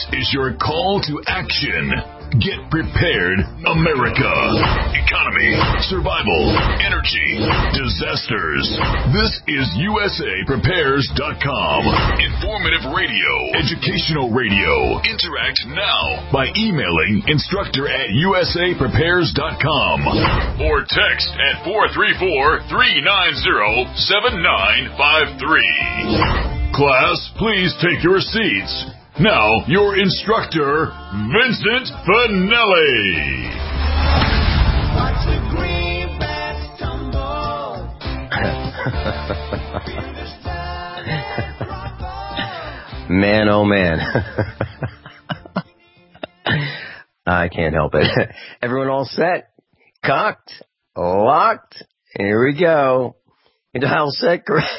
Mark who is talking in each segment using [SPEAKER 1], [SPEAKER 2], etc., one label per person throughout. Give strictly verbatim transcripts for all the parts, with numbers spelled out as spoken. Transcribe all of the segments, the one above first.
[SPEAKER 1] is your call to action. Get prepared, America. Economy, survival, energy, disasters. This is U S A Prepares dot com. Informative radio, educational radio. Interact now by emailing instructor at U S A Prepares dot com or text at four three four, three nine zero, seven nine five three. Class, please take your seats. Now, your instructor, Vincent Finelli.
[SPEAKER 2] Watch the greenbacks tumble.
[SPEAKER 3] Man, oh man. I can't help it. Everyone all set? Cocked? Locked? Here we go. You dial set correct.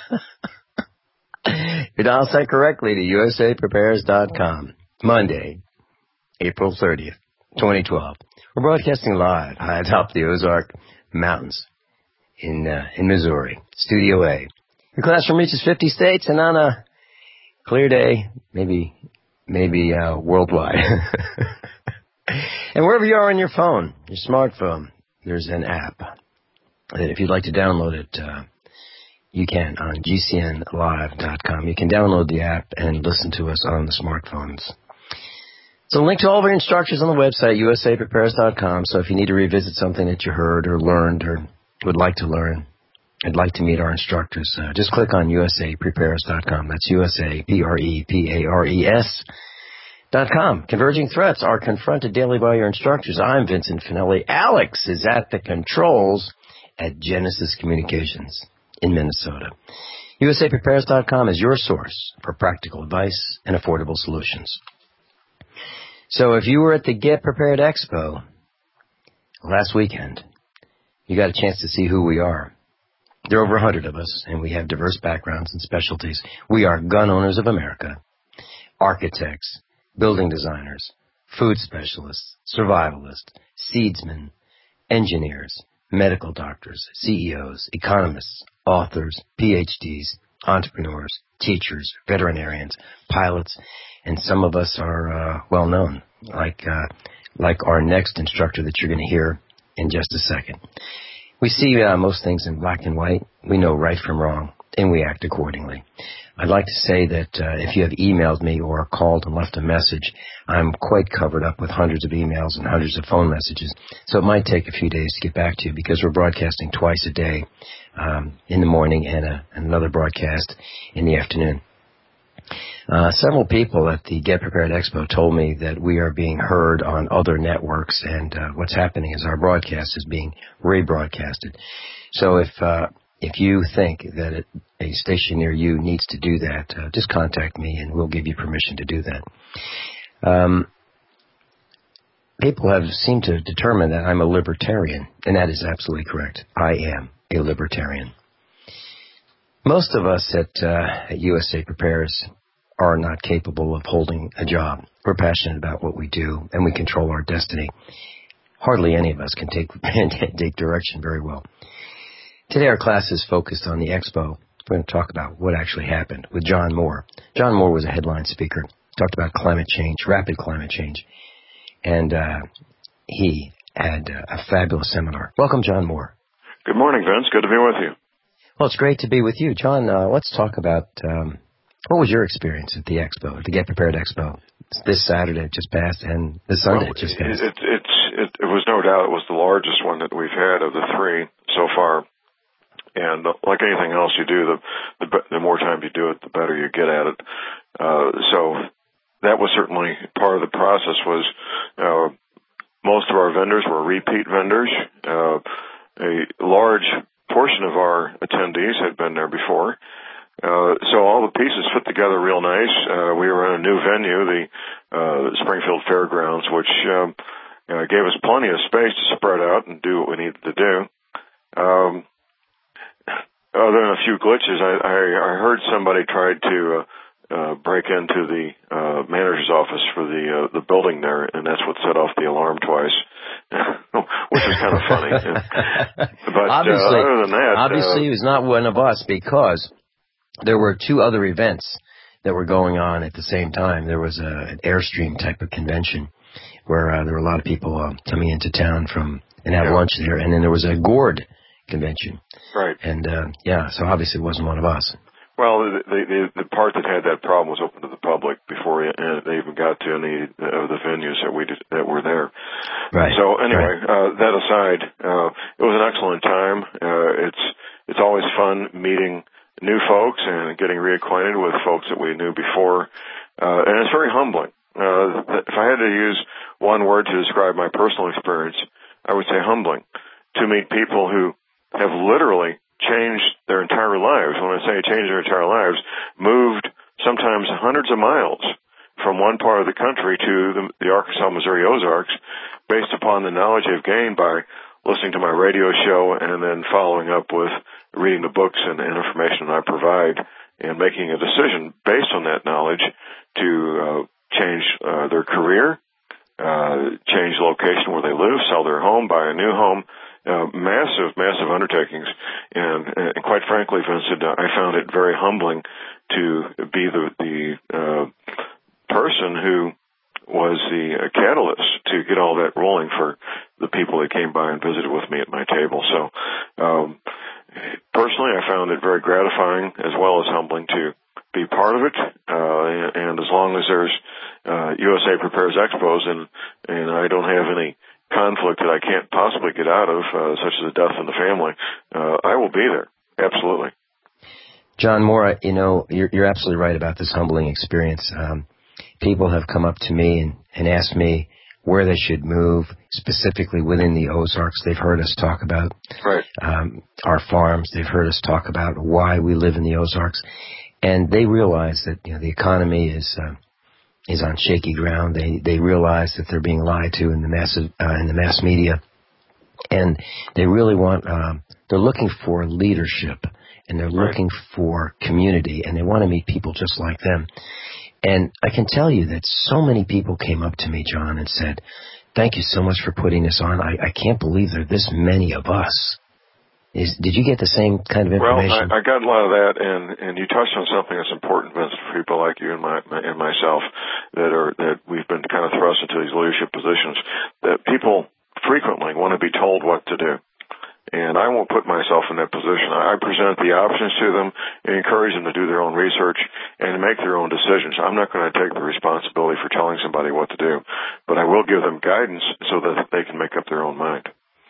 [SPEAKER 3] You dial set correctly to U S A Prepares dot com. Monday, April thirtieth, twenty twelve. We're broadcasting live high atop the Ozark Mountains in uh, in Missouri, Studio A. The classroom reaches fifty states, and on a clear day, maybe maybe uh, worldwide. And wherever you are on your phone, your smartphone, there's an app that if you'd like to download it, uh, you can on G C N live dot com. You can download the app and listen to us on the smartphones. So link to all of our instructions on the website, U S A Prepares dot com. So if you need to revisit something that you heard or learned or would like to learn, I'd like to meet our instructors, uh, just click on U S A Prepares dot com. That's U S A P R E P A R E S dot com. Converging threats are confronted daily by your instructors. I'm Vincent Finelli. Alex is at the controls at Genesis Communications in Minnesota. U S A Prepares dot com is your source for practical advice and affordable solutions. So if you were at the Get Prepared Expo last weekend, you got a chance to see who we are. There are over a hundred of us, and we have diverse backgrounds and specialties. We are gun owners of America, architects, building designers, food specialists, survivalists, seedsmen, engineers, medical doctors, C E Os, economists, authors, P H Ds, entrepreneurs, teachers, veterinarians, pilots, and some of us are uh, well known, like uh, like our next instructor that you're going to hear in just a second. We see uh, most things in black and white. We know right from wrong, and we act accordingly. I'd like to say that uh, if you have emailed me or called and left a message, I'm quite covered up with hundreds of emails and hundreds of phone messages. So it might take a few days to get back to you because we're broadcasting twice a day, um, in the morning and a, another broadcast in the afternoon. Uh, several people at the Get Prepared Expo told me that we are being heard on other networks, and uh, what's happening is our broadcast is being rebroadcasted. So if uh, if you think that it, a station near you needs to do that, uh, just contact me, and we'll give you permission to do that. Um, people have seemed to determine that I'm a libertarian, and that is absolutely correct. I am a libertarian. Most of us at, uh, at U S A Prepares are not capable of holding a job. We're passionate about what we do, and we control our destiny. Hardly any of us can take, take direction very well. Today our class is focused on the expo. We're going to talk about what actually happened with John Moore. John Moore was a headline speaker, talked about climate change, rapid climate change, and uh, he had uh, a fabulous seminar. Welcome, John Moore.
[SPEAKER 4] Good morning, Vince. Good to be with you.
[SPEAKER 3] Well, it's great to be with you. John, uh, let's talk about um, what was your experience at the expo, at the Get Prepared Expo, this Saturday just passed and this Sunday
[SPEAKER 4] well,
[SPEAKER 3] just passed?
[SPEAKER 4] It, it, it's, it, it was no doubt it was the largest one that we've had of the three so far. And like anything else you do, the, the the more time you do it, the better you get at it. Uh, so that was certainly part of the process. Was uh, most of our vendors were repeat vendors. Uh, a large portion of our attendees had been there before. Uh, so all the pieces fit together real nice. Uh, we were in a new venue, the uh, Springfield Fairgrounds, which um, uh, gave us plenty of space to spread out and do what we needed to do. Um, Other than a few glitches, I, I, I heard somebody tried to uh, uh, break into the uh, manager's office for the uh, the building there, and that's what set off the alarm twice, which was kind of funny. But
[SPEAKER 3] obviously,
[SPEAKER 4] uh, other than that,
[SPEAKER 3] obviously,
[SPEAKER 4] uh,
[SPEAKER 3] he was not one of us because there were two other events that were going on at the same time. There was a, an Airstream type of convention where uh, there were a lot of people uh, coming into town from and have
[SPEAKER 4] Yeah.
[SPEAKER 3] lunch there. And then there was a Gord convention.
[SPEAKER 4] Right.
[SPEAKER 3] And, uh, yeah, so obviously it wasn't one of us.
[SPEAKER 4] Well, the, the the part that had that problem was open to the public before they even got to any of the venues that we did, that were there.
[SPEAKER 3] Right.
[SPEAKER 4] So anyway,
[SPEAKER 3] Right.
[SPEAKER 4] uh, that aside, uh, it was an excellent time. Uh, it's it's always fun meeting new folks and getting reacquainted with folks that we knew before, uh, and it's very humbling. Uh, if I had to use one word to describe my personal experience, I would say humbling. To meet people who have literally changed their entire lives. When I say changed their entire lives, moved sometimes hundreds of miles from one part of the country to the, the Arkansas, Missouri Ozarks based upon the knowledge they've gained by listening to my radio show and then following up with reading the books and, and information I provide and making a decision based on that knowledge to uh, change uh, their career, uh, change the location where they live, sell their home, buy a new home. Uh, massive, massive undertakings, and, and quite frankly, Vincent, I found it very humbling to be the the uh, person who was the uh, catalyst to get all that rolling for the people that came by and visited with me at my table. So, um, personally, I found it very gratifying as well as humbling to be part of it. Uh, and, and as long as there's uh, U S A Prepares Expos, and and I don't have any conflict that I can't possibly get out of, uh, such as a death in the family, uh, I will be there. Absolutely.
[SPEAKER 3] John Moore, you know, you're, you're absolutely right about this humbling experience. Um, people have come up to me and, and asked me where they should move, specifically within the Ozarks. They've heard us talk about
[SPEAKER 4] right.
[SPEAKER 3] um, our farms. They've heard us talk about why we live in the Ozarks. And they realize that, you know, the economy is uh, is on shaky ground. They they realize that they're being lied to in the massive uh, in the mass media, and they really want. Um, they're looking for leadership, and they're
[SPEAKER 4] right.
[SPEAKER 3] looking for community, and they want to meet people just like them. And I can tell you that so many people came up to me, John, and said, "Thank you so much for putting this on. I, I can't believe there are this many of us." Is, did you get the same kind of information?
[SPEAKER 4] Well, I, I got a lot of that, and, and you touched on something that's important, Vince, for people like you and, my, my, and myself that are that we've been kind of thrust into these leadership positions, that people frequently want to be told what to do. And I won't put myself in that position. I present the options to them and encourage them to do their own research and make their own decisions. I'm not going to take the responsibility for telling somebody what to do, but I will give them guidance so that they can make up their own mind.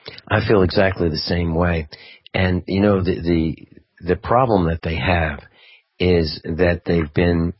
[SPEAKER 3] I feel exactly the same way. And, you know, the, the, the problem that they have is that they've been,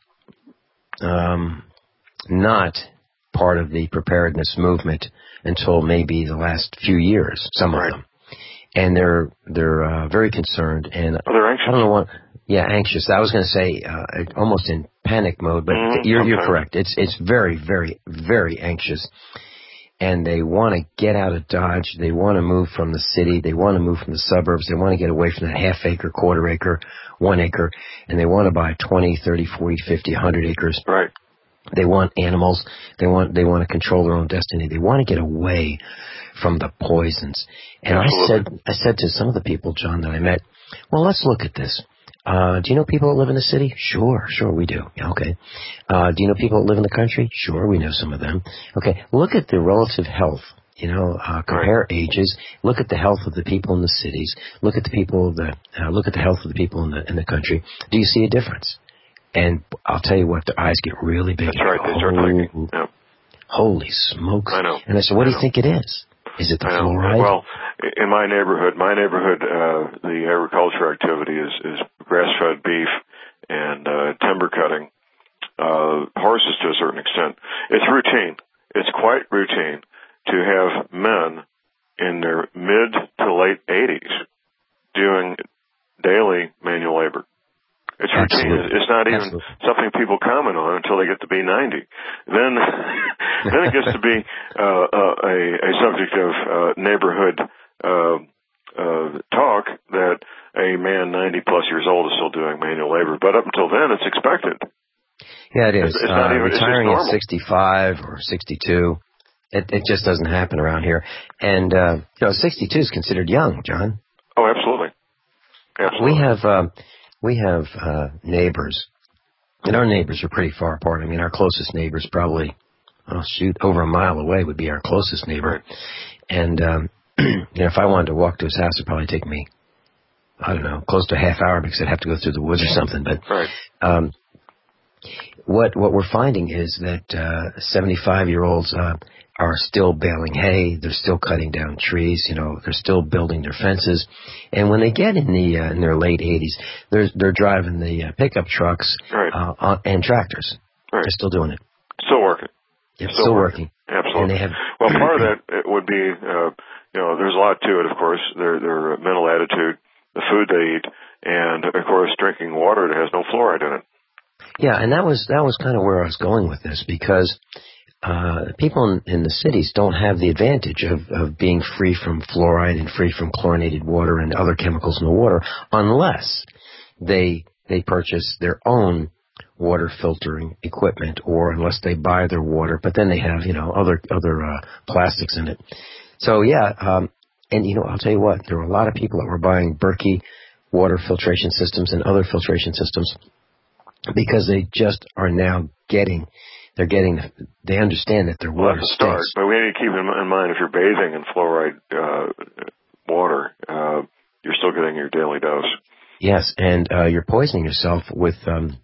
[SPEAKER 3] um, not part of the preparedness movement until maybe the last few years, some
[SPEAKER 4] right.
[SPEAKER 3] of them. And they're, they're, uh, very concerned and
[SPEAKER 4] oh, they're anxious.
[SPEAKER 3] I don't know what, yeah, anxious. I was going to say, uh, almost in panic mode, but
[SPEAKER 4] mm,
[SPEAKER 3] you're,
[SPEAKER 4] okay.
[SPEAKER 3] you're correct. It's, it's very, very, very anxious. And they want to get out of Dodge. They want to move from the city. They want to move from the suburbs. They want to get away from that half acre, quarter acre, one acre. And they want to buy twenty, thirty, forty, fifty, one hundred acres.
[SPEAKER 4] Right.
[SPEAKER 3] They want animals. They want, they want to control their own destiny. They want to get away from the poisons. And
[SPEAKER 4] Absolutely.
[SPEAKER 3] I said, I said to some of the people, John, that I met, well, let's look at this. Uh, do you know people that live in the city? Sure, sure we do. Yeah, okay. Uh, do you know people that live in the country? Sure, we know some of them. Okay, look at the relative health. You know, uh, compare
[SPEAKER 4] right.
[SPEAKER 3] ages. Look at the health of the people in the cities. Look at the people that, uh, look at the health of the people in the, in the country. Do you see a difference? And I'll tell you what, their eyes get really big.
[SPEAKER 4] That's right, they start thinking. Yeah.
[SPEAKER 3] Holy smokes.
[SPEAKER 4] I know.
[SPEAKER 3] And I said, what
[SPEAKER 4] I
[SPEAKER 3] do you
[SPEAKER 4] know.
[SPEAKER 3] think it is? Is it the
[SPEAKER 4] I know.
[SPEAKER 3] fluoride?
[SPEAKER 4] Well, in my neighborhood, my neighborhood, uh, the agriculture activity is, is grass-fed beef and uh, timber cutting, uh, horses to a certain extent. It's routine. It's quite routine to have men in their mid to late eighties doing daily manual labor. It's routine.
[SPEAKER 3] Absolutely.
[SPEAKER 4] It's not even
[SPEAKER 3] Absolutely.
[SPEAKER 4] something people comment on until they get to be ninety. Then, then it gets to be uh, uh, a, a subject of uh, neighborhood uh, uh, talk that a man ninety plus years old is still doing manual labor. But up until then, it's expected.
[SPEAKER 3] Yeah, it is.
[SPEAKER 4] It's, it's not
[SPEAKER 3] uh,
[SPEAKER 4] even,
[SPEAKER 3] retiring
[SPEAKER 4] it's
[SPEAKER 3] at
[SPEAKER 4] just normal.
[SPEAKER 3] sixty-five or sixty-two, it, it just doesn't happen around here. And uh, you know, sixty-two is considered young, John.
[SPEAKER 4] Oh, absolutely. Absolutely.
[SPEAKER 3] We have. Um, We have uh, neighbors And our neighbors are pretty far apart. I mean, our closest neighbor's probably, oh, shoot, over a mile away would be our closest neighbor. And, um, you know, if I wanted to walk to his house, it'd probably take me, I don't know, close to a half hour because I'd have to go through the woods or something. But
[SPEAKER 4] right.
[SPEAKER 3] um, what what we're finding is that uh, seventy-five-year-olds uh, are still baling hay. They're still cutting down trees. You know, they're still building their fences. And when they get in the uh, in their late eighties, they're they're driving the uh, pickup trucks
[SPEAKER 4] right.
[SPEAKER 3] uh, uh, and tractors.
[SPEAKER 4] Right.
[SPEAKER 3] They're still doing it.
[SPEAKER 4] Still working.
[SPEAKER 3] Yeah,
[SPEAKER 4] still,
[SPEAKER 3] still
[SPEAKER 4] working.
[SPEAKER 3] working.
[SPEAKER 4] Absolutely.
[SPEAKER 3] And they have
[SPEAKER 4] well, part of that it would be, uh, you know, there's a lot to it. Of course, their their mental attitude, the food they eat, and of course, drinking water that has no fluoride in it.
[SPEAKER 3] Yeah, and that was that was kind of where I was going with this, because uh, people in, in the cities don't have the advantage of, of being free from fluoride and free from chlorinated water and other chemicals in the water, unless they they purchase their own water filtering equipment, or unless they buy their water, but then they have, you know, other other uh, plastics in it. So yeah, um, and you know, I'll tell you what, there were a lot of people that were buying Berkey water filtration systems and other filtration systems because they just are now getting, they're getting, they understand that their
[SPEAKER 4] well,
[SPEAKER 3] water
[SPEAKER 4] that's a start,
[SPEAKER 3] stinks.
[SPEAKER 4] but we need to keep in mind if you're bathing in fluoride uh, water, uh, you're still getting your daily dose.
[SPEAKER 3] Yes, and uh, you're poisoning yourself with um,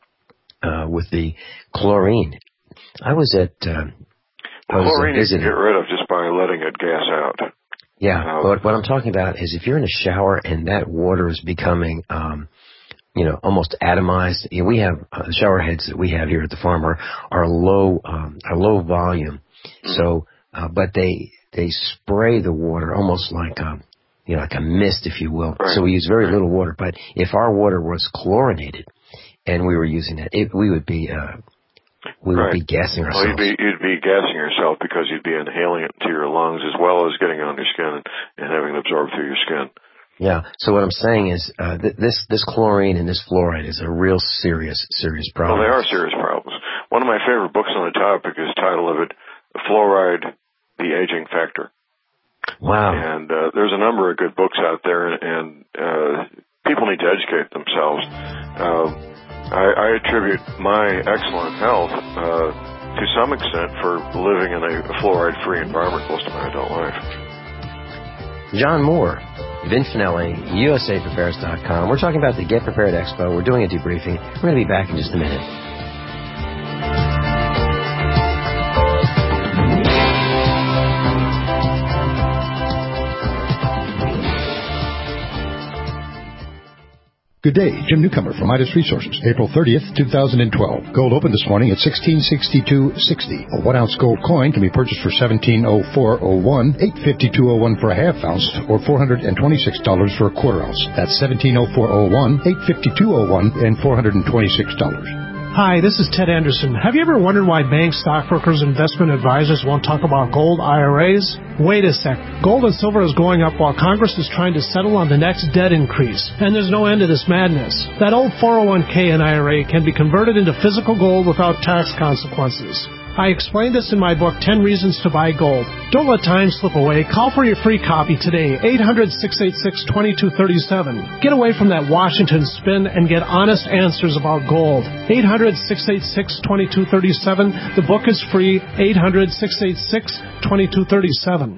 [SPEAKER 3] uh, with the chlorine. I was at uh, I was
[SPEAKER 4] chlorine you can
[SPEAKER 3] visiting.
[SPEAKER 4] get rid of just by letting it gas out.
[SPEAKER 3] Yeah,
[SPEAKER 4] uh,
[SPEAKER 3] but what I'm talking about is if you're in a shower and that water is becoming, um, you know, almost atomized. You know, we have uh, the shower heads that we have here at the farm are, are low, um, are low volume. Mm-hmm. So, uh, but they they spray the water almost like a, you know, like a mist, if you will.
[SPEAKER 4] Right.
[SPEAKER 3] So we use very
[SPEAKER 4] right.
[SPEAKER 3] little water. But if our water was chlorinated and we were using that, it, we would be uh, we
[SPEAKER 4] right.
[SPEAKER 3] would be gassing ourselves.
[SPEAKER 4] Well, you'd be you'd be gassing yourself because you'd be inhaling it into your lungs as well as getting it on your skin and, and having it absorbed through your skin.
[SPEAKER 3] Yeah. So what I'm saying is uh, th- this this chlorine and this fluoride is a real serious serious problem.
[SPEAKER 4] Well, they are serious problems. One of my favorite books on the topic is title of it, "Fluoride: The Aging Factor."
[SPEAKER 3] Wow.
[SPEAKER 4] And uh, there's a number of good books out there, and, and uh, people need to educate themselves. Uh, I, I attribute my excellent health uh, to some extent for living in a fluoride-free environment most of my adult life.
[SPEAKER 3] John Moore, Vin Finelli, U S A Prepares dot com. We're talking about the Get Prepared Expo. We're doing a debriefing. We're going to be back in just a minute.
[SPEAKER 5] Good day, Jim Newcomer from Midas Resources, April thirtieth, two thousand twelve. Gold opened this morning at sixteen sixty-two sixty. A one ounce gold coin can be purchased for seventeen oh four oh one, eight fifty-two oh one for a half ounce, or four hundred twenty-six dollars for a quarter ounce. That's seventeen oh four oh one, eight fifty-two oh one, and four hundred twenty-six dollars.
[SPEAKER 6] Hi, this is Ted Anderson. Have you ever wondered why banks, stockbrokers, and investment advisors won't talk about gold I R As? Wait a sec. Gold and silver is going up while Congress is trying to settle on the next debt increase. And there's no end to this madness. That old four oh one k and I R A can be converted into physical gold without tax consequences. I explained this in my book, ten Reasons to Buy Gold. Don't let time slip away. Call for your free copy today, eight hundred, six eight six, two two three seven. Get away from that Washington spin and get honest answers about gold. eight hundred, six eight six, two two three seven. The book is free, eight hundred, six eight six, two two three seven.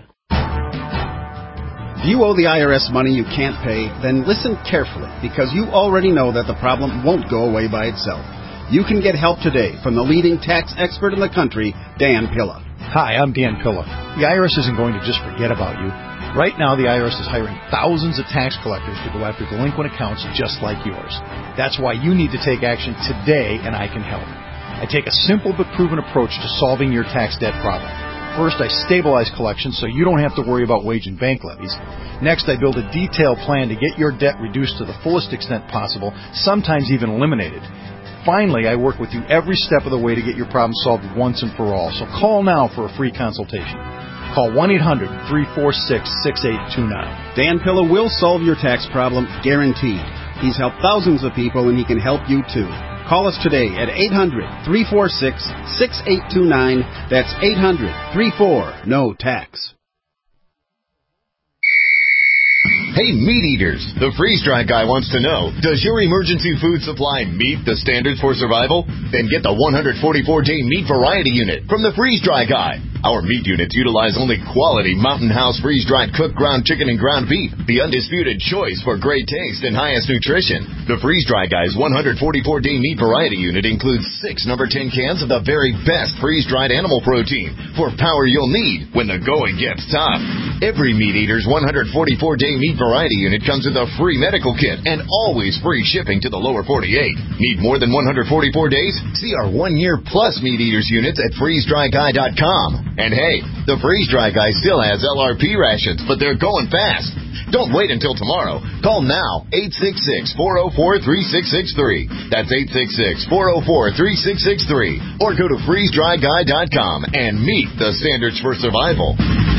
[SPEAKER 7] If you owe the I R S money you can't pay, then listen carefully, because you already know that the problem won't go away by itself. You can get help today from the leading tax expert in the country, Dan Pilla.
[SPEAKER 8] Hi, I'm Dan Pilla. The I R S isn't going to just forget about you. Right now, the I R S is hiring thousands of tax collectors to go after delinquent accounts just like yours. That's why you need to take action today, and I can help. I take a simple but proven approach to solving your tax debt problem. First, I stabilize collections so you don't have to worry about wage and bank levies. Next, I build a detailed plan to get your debt reduced to the fullest extent possible, sometimes even eliminated. Finally, I work with you every step of the way to get your problem solved once and for all. So call now for a free consultation. Call one eight hundred, three four six, six eight two nine.
[SPEAKER 7] Dan Pilla will solve your tax problem, guaranteed. He's helped thousands of people, and he can help you too. Call us today at eight hundred, three four six, six eight two nine. That's eight hundred, three four, N O Tax.
[SPEAKER 9] Hey, meat eaters, the freeze-dry guy wants to know, does your emergency food supply meet the standards for survival? Then get the one hundred forty-four day meat variety unit from the freeze-dry guy. Our meat units utilize only quality Mountain House freeze-dried cooked ground chicken and ground beef, the undisputed choice for great taste and highest nutrition. The freeze-dry guy's one hundred forty-four day meat variety unit includes six number ten cans of the very best freeze-dried animal protein for power you'll need when the going gets tough. Every meat eater's one hundred forty-four day meat variety unit comes with a free medical kit and always free shipping to the lower forty-eight. Need more than one hundred forty-four days? See our one year plus meat eaters units at freeze dry guy dot com. And hey, the freeze-dry guy still has L R P rations, but they're going fast. Don't wait until tomorrow. Call now, eight six six, four oh four, three six six three. That's eight six six, four oh four, three six six three. Or go to freeze dry guy dot com and meet the standards for survival.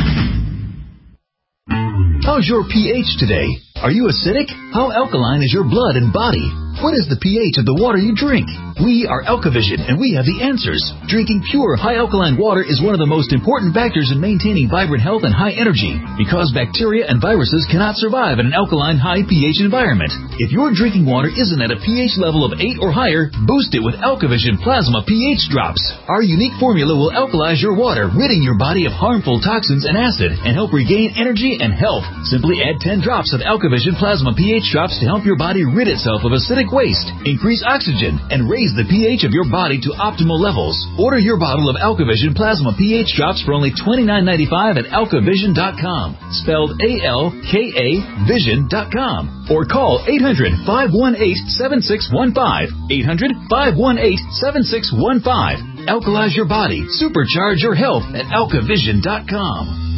[SPEAKER 10] How's your pH today? Are you acidic? How alkaline is your blood and body? What is the pH of the water you drink? We are Alkavision, and we have the answers. Drinking pure, high-alkaline water is one of the most important factors in maintaining vibrant health and high energy, because bacteria and viruses cannot survive in an alkaline, high pH environment. If your drinking water isn't at a pH level of eight or higher, boost it with Alkavision Plasma pH Drops. Our unique formula will alkalize your water, ridding your body of harmful toxins and acid, and help regain energy and health. Simply add ten drops of Alkavision Plasma pH Drops to help your body rid itself of acidic waste, increase oxygen, and raise the pH of your body to optimal levels. Order your bottle of Alkavision Plasma pH Drops for only twenty-nine ninety-five at alkavision dot com, spelled A L K A vision dot com, or call eight hundred, five one eight, seven six one five, eight hundred, five one eight, seven six one five. Alkalize your body, supercharge your health at alkavision dot com.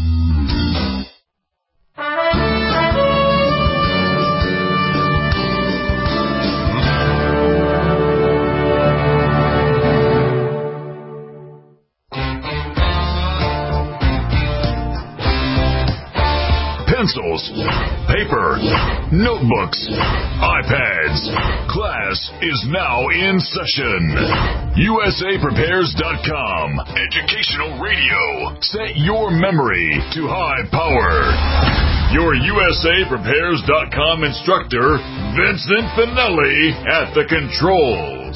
[SPEAKER 1] Pencils, paper, notebooks, iPads. Class is now in session. U S A Prepares dot com. Educational radio. Set your memory to high power. Your U S A Prepares dot com instructor, Vincent Finelli, at the controls.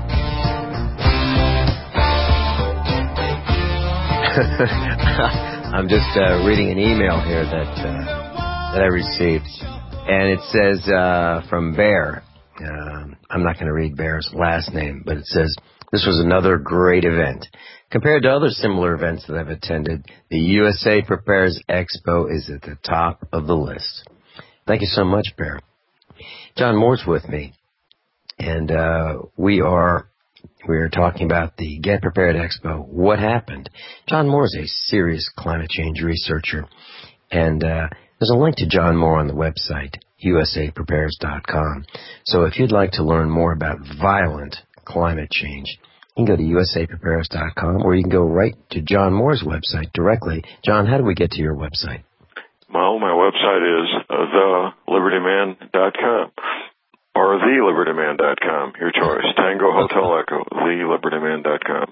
[SPEAKER 3] I'm just uh, reading an email here that uh, that I received, and it says uh, from Bear. Uh, I'm not going to read Bear's last name, but it says, this was another great event. Compared to other similar events that I've attended, the U S A Prepares Expo is at the top of the list. Thank you so much, Bear. John Moore's with me, and uh, we are... We are talking about the Get Prepared Expo. What happened? John Moore is a serious climate change researcher, and uh, there's a link to John Moore on the website, U S A Prepares dot com. So if you'd like to learn more about violent climate change, you can go to U S A Prepares dot com, or you can go right to John Moore's website directly. John, how do we get to your website?
[SPEAKER 4] Well, my website is uh, the liberty man dot com. Or the liberty man dot com, your choice. Tango Hotel Echo, the liberty man dot com.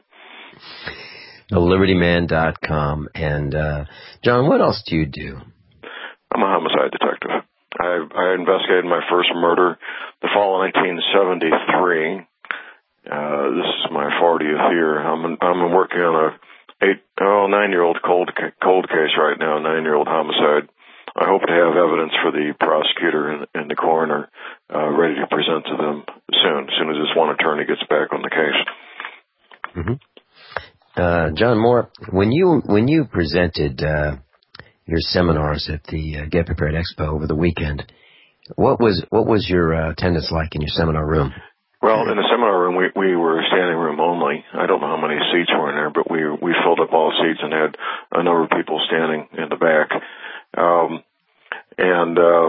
[SPEAKER 3] the liberty man dot com. And, uh, John, what else do you do?
[SPEAKER 4] I'm a homicide detective. I, I investigated my first murder the fall of nineteen seventy-three. Uh, this is my fortieth year. I'm, I'm working on a eight, oh, nine-year-old cold, cold case right now, nine-year-old homicide. I hope to have evidence for the prosecutor and, and the coroner uh, ready to present to them soon, as soon as this one attorney gets back on the case.
[SPEAKER 3] Mm-hmm. Uh, John Moore, when you when you presented uh, your seminars at the uh, Get Prepared Expo over the weekend, what was what was your uh, attendance like in your seminar room?
[SPEAKER 4] Well, in the seminar room, we, we were standing room only. I don't know how many seats were in there, but we we filled up all seats and had a number of people standing in the back. Um, and, uh,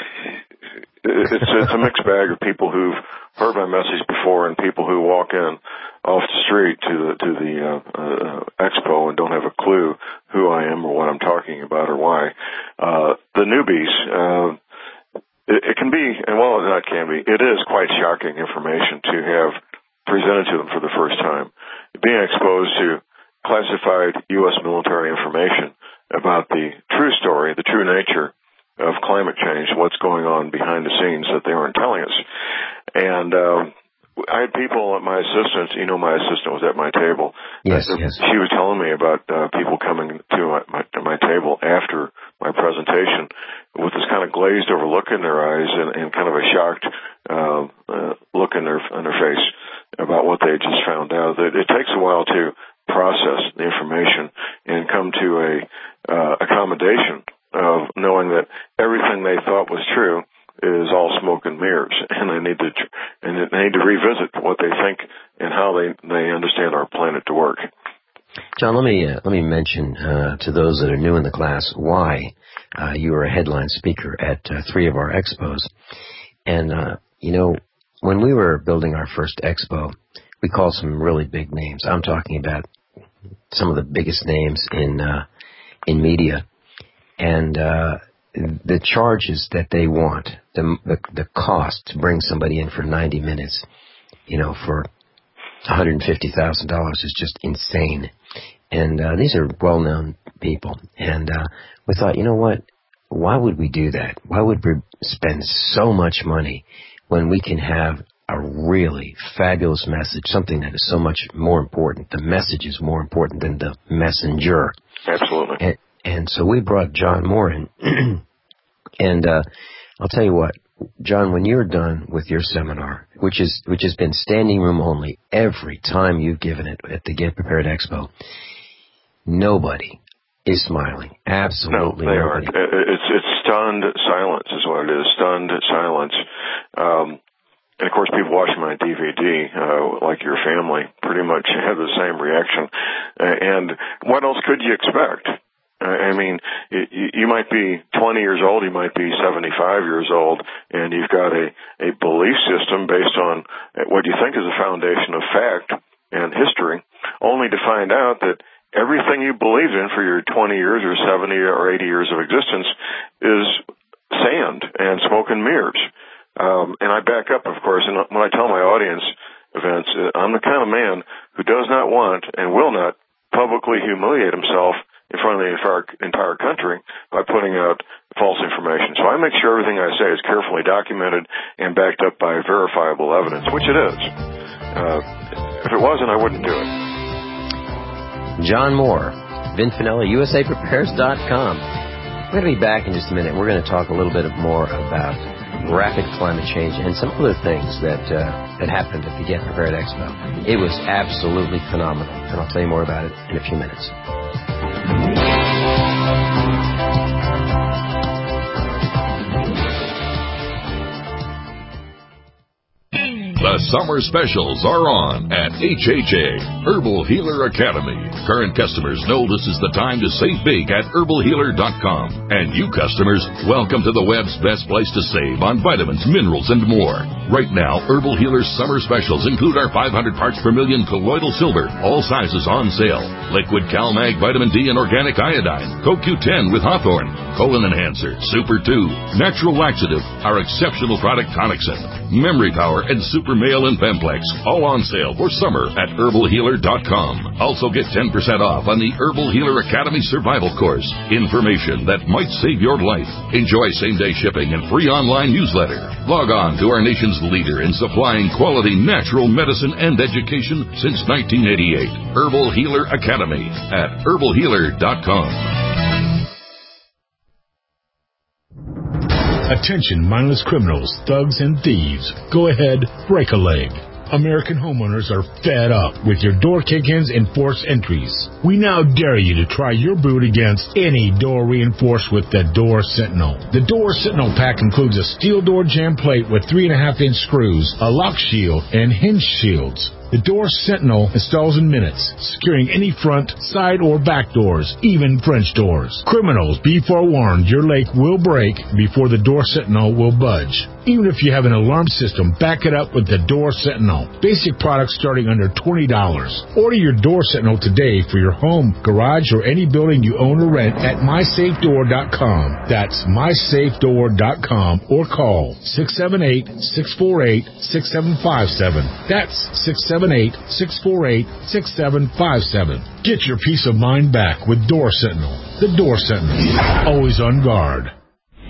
[SPEAKER 4] it's, it's a mixed bag of people who've heard my message before and people who walk in off the street to the, to the, uh, uh, expo and don't have a clue who I am or what I'm talking about or why. Uh, the newbies, uh, it, it can be, and well, not can be, it is quite shocking information to have presented to them for the first time. Being exposed to classified U S military information about the true story, the true nature of climate change, what's going on behind the scenes that they weren't telling us. And uh, I had people, my assistant, you know, my assistant was at my table.
[SPEAKER 3] Yes,
[SPEAKER 4] uh,
[SPEAKER 3] yes.
[SPEAKER 4] She was telling me about uh, people coming to my, to my table after my presentation with this kind of glazed over look in their eyes and, and kind of a shocked uh, uh, look in their, in their face about what they just found out. It, it takes a while to process the information and come to a uh, accommodation of knowing that everything they thought was true is all smoke and mirrors, and they need to and they need to revisit what they think and how they they understand our planet to work.
[SPEAKER 3] John, let me uh, let me mention uh, to those that are new in the class why uh, you were a headline speaker at uh, three of our expos, and uh, you know when we were building our first expo, we called some really big names. I'm talking about some of the biggest names in uh, in media. And uh, the charges that they want, the, the the cost to bring somebody in for ninety minutes, you know, for one hundred fifty thousand dollars is just insane. And uh, these are well-known people. And uh, we thought, you know what, why would we do that? Why would we spend so much money when we can have a really fabulous message, something that is so much more important? The message is more important than the messenger.
[SPEAKER 4] Absolutely.
[SPEAKER 3] And, And so we brought John Moore in, and uh, I'll tell you what, John, when you're done with your seminar, which is which has been standing room only every time you've given it at the Get Prepared Expo, nobody is smiling. Absolutely
[SPEAKER 4] no, they
[SPEAKER 3] nobody.
[SPEAKER 4] aren't. It's it's stunned silence is what it is. Stunned silence. Um, and of course, people watching my D V D, uh, like your family, pretty much have the same reaction. Uh, and what else could you expect? I mean, you might be twenty years old, you might be seventy-five years old, and you've got a, a belief system based on what you think is a foundation of fact and history, only to find out that everything you believed in for your twenty years or seventy or eighty years of existence is sand and smoke and mirrors. Um, and I back up, of course, and when I tell my audience events, I'm the kind of man who does not want and will not publicly humiliate himself in front of the entire, entire country by putting out false information. So I make sure everything I say is carefully documented and backed up by verifiable evidence, which it is. Uh, if it wasn't, I wouldn't do it.
[SPEAKER 3] John Moore, Vin Finelli, U S A Prepares dot com. We're going to be back in just a minute. We're going to talk a little bit more about rapid climate change and some other things that uh, that happened at the Get Prepared Expo. It was absolutely phenomenal, and I'll tell you more about it in a few minutes.
[SPEAKER 1] The summer specials are on at H H A, Herbal Healer Academy. Current customers know this is the time to save big at herbal healer dot com. And you customers, welcome to the web's best place to save on vitamins, minerals, and more. Right now, Herbal Healer's summer specials include our five hundred parts per million colloidal silver, all sizes on sale. Liquid CalMag Vitamin D and Organic Iodine, Co Q ten with Hawthorne, Colon Enhancer, Super two, Natural Laxative, our exceptional product Tonicsyn, Memory Power, and Super Male and Femplex, all on sale for summer at herbal healer dot com. Also get ten percent off on the Herbal Healer Academy Survival Course. Information that might save your life. Enjoy same-day shipping and free online newsletter. Log on to our nation's leader in supplying quality natural medicine and education since nineteen eighty-eight. Herbal Healer Academy at herbal healer dot com.
[SPEAKER 11] Attention, mindless criminals, thugs, and thieves. Go ahead, break a leg. American homeowners are fed up with your door kick-ins and forced entries. We now dare you to try your boot against any door reinforced with the Door Sentinel. The Door Sentinel pack includes a steel door jam plate with three and a half inch screws, a lock shield, and hinge shields. The Door Sentinel installs in minutes, securing any front, side, or back doors, even French doors. Criminals, be forewarned, your leg will break before the Door Sentinel will budge. Even if you have an alarm system, back it up with the Door Sentinel. Basic products starting under twenty dollars. Order your Door Sentinel today for your home, garage, or any building you own or rent at my safe door dot com. That's my safe door dot com or call six seven eight, six four eight, six seven five seven. That's six seven eight, six four eight, six seven five seven. Get your peace of mind back with Door Sentinel. The Door Sentinel. Always on guard.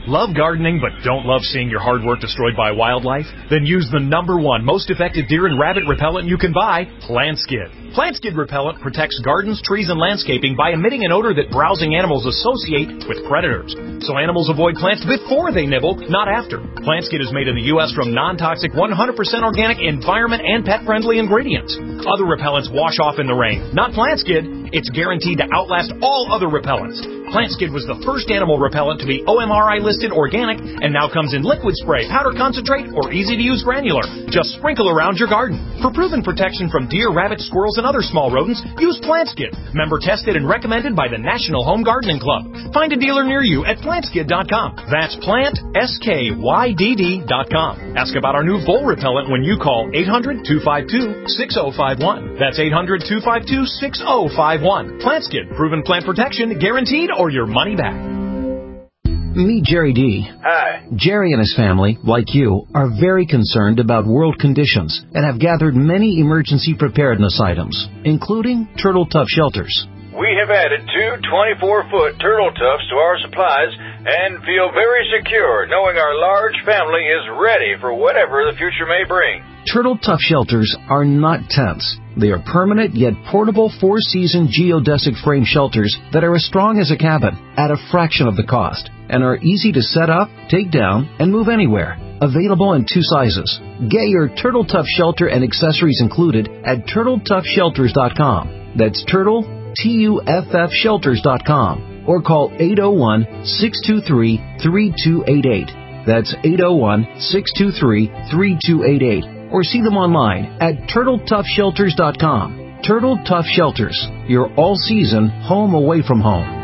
[SPEAKER 12] Love gardening but don't love seeing your hard work destroyed by wildlife? Then use the number one most effective deer and rabbit repellent you can buy, Plant Skid. Plant Skid repellent protects gardens, trees, and landscaping by emitting an odor that browsing animals associate with predators. So animals avoid plants before they nibble, not after. Plant Skid is made in the U S from non-toxic, one hundred percent organic, environment, and pet-friendly ingredients. Other repellents wash off in the rain. Not Plant Skid. It's guaranteed to outlast all other repellents. Plant Skid was the first animal repellent to be O M R I listed organic and now comes in liquid spray, powder concentrate, or easy-to-use granular. Just sprinkle around your garden. For proven protection from deer, rabbits, squirrels, and other small rodents, use Plant Skid. Member tested and recommended by the National Home Gardening Club. Find a dealer near you at plant skid dot com. That's plant, S K Y D D dot com. Ask about our new vole repellent when you call eight hundred, two five two, six oh five one. That's eight hundred, two five two, six oh five one. Plant Skid, proven plant protection, guaranteed or your money back.
[SPEAKER 13] Meet Jerry D.
[SPEAKER 14] Hi.
[SPEAKER 13] Jerry and his family, like you, are very concerned about world conditions and have gathered many emergency preparedness items, including Turtle Tough shelters.
[SPEAKER 14] We have added two twenty-four foot Turtle Toughs to our supplies and feel very secure knowing our large family is ready for whatever the future may bring.
[SPEAKER 13] Turtle Tough shelters are not tents. They are permanent yet portable four-season geodesic frame shelters that are as strong as a cabin at a fraction of the cost and are easy to set up, take down, and move anywhere. Available in two sizes. Get your Turtle Tough shelter and accessories included at turtle tough shelters dot com. That's Turtle, T U F F shelters dot com. Or call eight oh one, six two three, three two eight eight. That's eight oh one, six two three, three two eight eight. Or see them online at turtle tough shelters dot com. Turtle Tough Shelters, your all-season home away from home.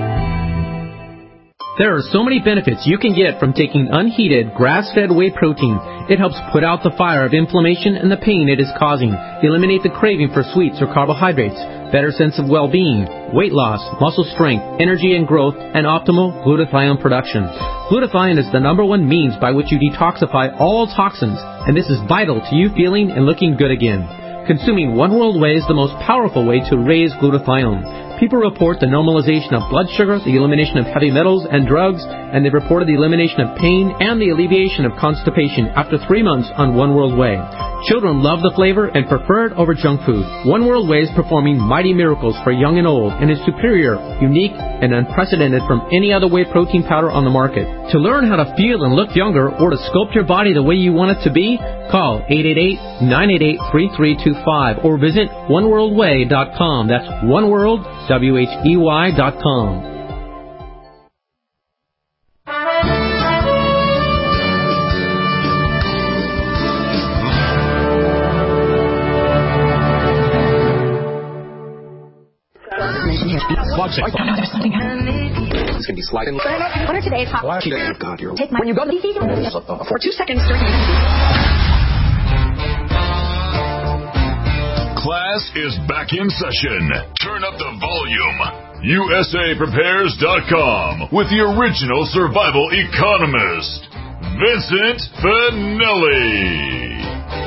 [SPEAKER 15] There are so many benefits you can get from taking unheated, grass-fed whey protein. It helps put out the fire of inflammation and the pain it is causing, eliminate the craving for sweets or carbohydrates, better sense of well-being, weight loss, muscle strength, energy and growth, and optimal glutathione production. Glutathione is the number one means by which you detoxify all toxins, and this is vital to you feeling and looking good again. Consuming One World Whey is the most powerful way to raise glutathione. People report the normalization of blood sugar, the elimination of heavy metals and drugs, and they've reported the elimination of pain and the alleviation of constipation after three months on One World Whey. Children love the flavor and prefer it over junk food. One World Whey is performing mighty miracles for young and old and is superior, unique, and unprecedented from any other whey protein powder on the market. To learn how to feel and look younger or to sculpt your body the way you want it to be, call eight eight eight, nine eight eight, three three two five or visit one world whey dot com. That's oneworld, W H E Y dot com.
[SPEAKER 16] It's going to be sliding. What are today's hot? Oh, God, you're... Take my... When you go to the... For two seconds during...
[SPEAKER 1] Class is back in session. Turn up the volume. U S A Prepares dot com with the original survival economist, Vincent Finelli.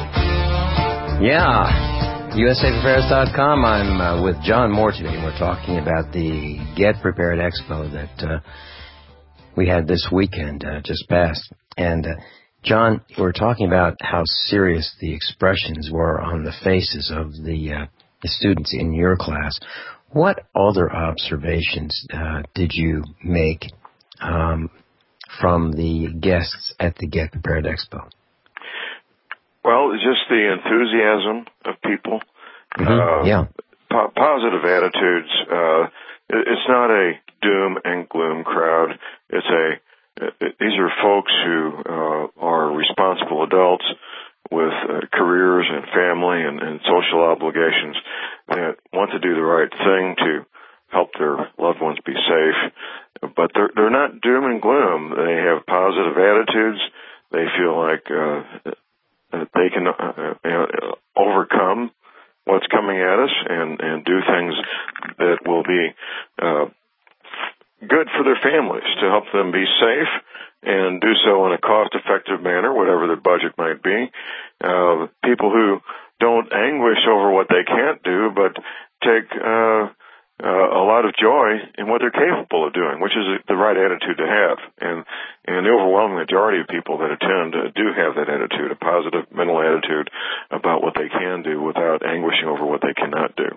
[SPEAKER 3] Yeah. U S A Prepares dot com. I'm uh, with John Moore today. We're talking about the Get Prepared Expo that uh, we had this weekend, uh, just passed. And, uh, John, we're talking about how serious the expressions were on the faces of the, uh, the students in your class. What other observations uh, did you make um, from the guests at the Get Prepared Expo?
[SPEAKER 4] Well, just the enthusiasm of people.
[SPEAKER 3] Mm-hmm.
[SPEAKER 4] Uh,
[SPEAKER 3] yeah.
[SPEAKER 4] Po- positive attitudes. Uh, it, it's not a doom and gloom crowd. It's a, it, these are folks who, uh, are responsible adults with uh, careers and family and, and social obligations that want to do the right thing to help their loved ones be safe. But they're, they're not doom and gloom. They have positive attitudes. They feel like, uh, that they can uh, uh, overcome what's coming at us and, and do things that will be uh, good for their families to help them be safe and do so in a cost-effective manner, whatever their budget might be. Uh, people who don't anguish over what they can't do, but take uh, uh, a lot of joy in what they're capable of doing, which is the right attitude to have. And and the overwhelming majority of people that attend uh, do have that attitude, a positive mental attitude about what they can do without anguishing over what they cannot do.